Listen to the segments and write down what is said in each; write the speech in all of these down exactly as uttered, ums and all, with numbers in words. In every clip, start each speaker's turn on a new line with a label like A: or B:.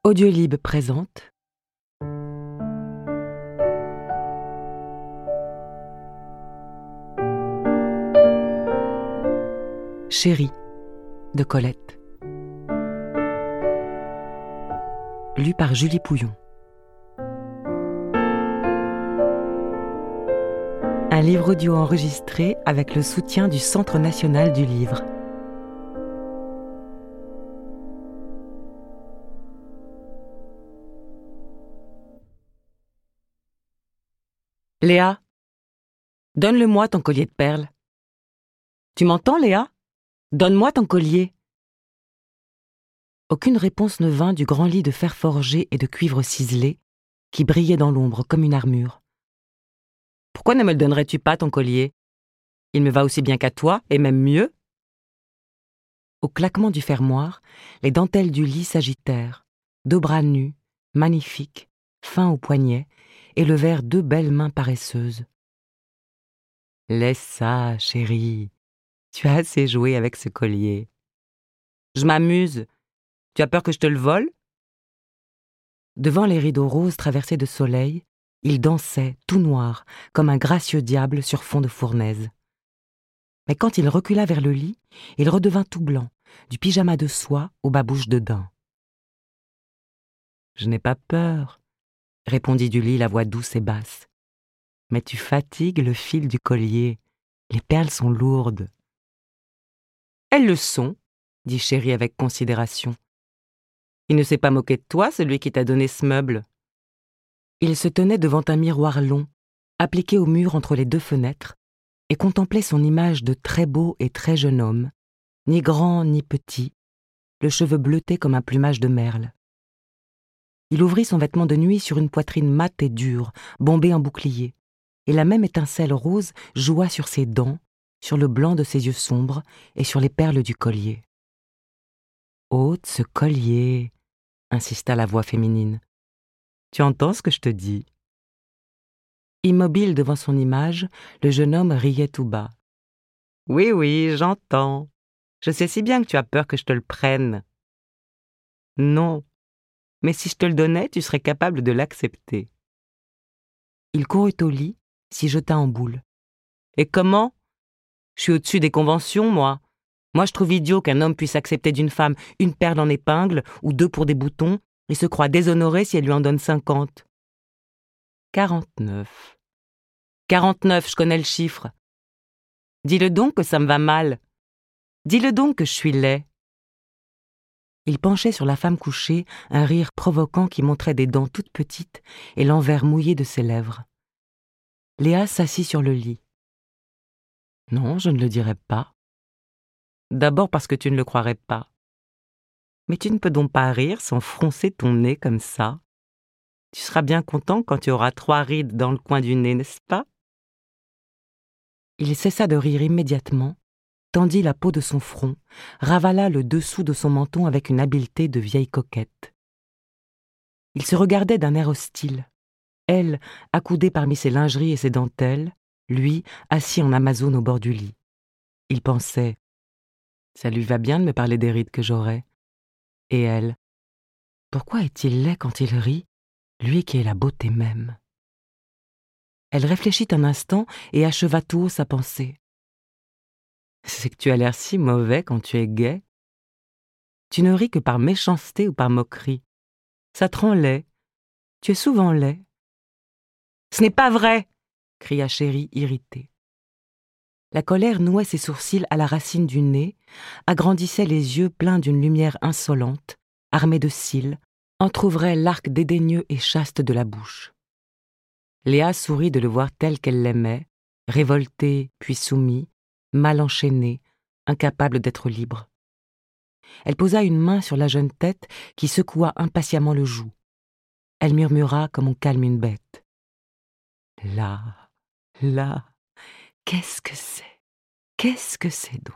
A: Audiolib présente Chérie de Colette. Lu par Julie Pouillon. Un livre audio enregistré avec le soutien du Centre national du livre. Léa, donne-le-moi ton collier de perles. Tu m'entends, Léa? Donne-moi ton collier. Aucune réponse ne vint du grand lit de fer forgé et de cuivre ciselé qui brillait dans l'ombre comme une armure. Pourquoi ne me le donnerais-tu pas, ton collier? Il me va aussi bien qu'à toi, et même mieux. Au claquement du fermoir, les dentelles du lit s'agitèrent, deux bras nus, magnifiques, fins aux poignets, élevèrent deux belles mains paresseuses. « Laisse ça, chérie. Tu as assez joué avec ce collier. »« Je m'amuse. Tu as peur que je te le vole ?» Devant les rideaux roses traversés de soleil, il dansait, tout noir, comme un gracieux diable sur fond de fournaise. Mais quand il recula vers le lit, il redevint tout blanc, du pyjama de soie aux babouches de daim. « Je n'ai pas peur, » répondit du lit la voix douce et basse. « Mais tu fatigues le fil du collier. Les perles sont lourdes. »« Elles le sont, » dit Chérie avec considération. « Il ne s'est pas moqué de toi, celui qui t'a donné ce meuble. » Il se tenait devant un miroir long, appliqué au mur entre les deux fenêtres, et contemplait son image de très beau et très jeune homme, ni grand ni petit, le cheveu bleuté comme un plumage de merle. Il ouvrit son vêtement de nuit sur une poitrine mate et dure, bombée en bouclier, et la même étincelle rose joua sur ses dents, sur le blanc de ses yeux sombres et sur les perles du collier. « Ôte ce collier !» insista la voix féminine. « Tu entends ce que je te dis ?» Immobile devant son image, le jeune homme riait tout bas. « Oui, oui, j'entends. Je sais si bien que tu as peur que je te le prenne. »« Non. Mais si je te le donnais, tu serais capable de l'accepter. » Il courut au lit, s'y jeta en boule. « Et comment? Je suis au-dessus des conventions, moi. Moi, je trouve idiot qu'un homme puisse accepter d'une femme une perle en épingle ou deux pour des boutons et se croit déshonoré si elle lui en donne cinquante. »« Quarante-neuf. Quarante-neuf, je connais le chiffre. Dis-le donc que ça me va mal. Dis-le donc que je suis laid. » Il penchait sur la femme couchée un rire provoquant qui montrait des dents toutes petites et l'envers mouillé de ses lèvres. Léa s'assit sur le lit. « Non, je ne le dirai pas. D'abord parce que tu ne le croirais pas. Mais tu ne peux donc pas rire sans froncer ton nez comme ça. Tu seras bien content quand tu auras trois rides dans le coin du nez, n'est-ce pas ?» Il cessa de rire immédiatement, tendit la peau de son front, ravala le dessous de son menton avec une habileté de vieille coquette. Il se regardait d'un air hostile, elle accoudée parmi ses lingeries et ses dentelles, lui assis en amazone au bord du lit. Il pensait « Ça lui va bien de me parler des rides que j'aurai. » Et elle « Pourquoi est-il laid quand il rit, lui qui est la beauté même ?» Elle réfléchit un instant et acheva tout haut sa pensée. « C'est que tu as l'air si mauvais quand tu es gai. Tu ne ris que par méchanceté ou par moquerie. Ça te rend laid. Tu es souvent laid. »« Ce n'est pas vrai !» cria Chérie irritée. La colère nouait ses sourcils à la racine du nez, agrandissait les yeux pleins d'une lumière insolente, armée de cils, entr'ouvrait l'arc dédaigneux et chaste de la bouche. Léa sourit de le voir tel qu'elle l'aimait, révolté puis soumis, mal enchaîné, incapable d'être libre. Elle posa une main sur la jeune tête qui secoua impatiemment le joug. Elle murmura comme on calme une bête. « Là, là, qu'est-ce que c'est? Qu'est-ce que c'est donc ?»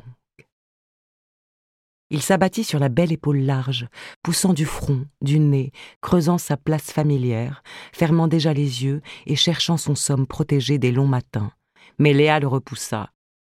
A: Il s'abattit sur la belle épaule large, poussant du front, du nez, creusant sa place familière, fermant déjà les yeux et cherchant son somme protégé des longs matins. Mais Léa le repoussa.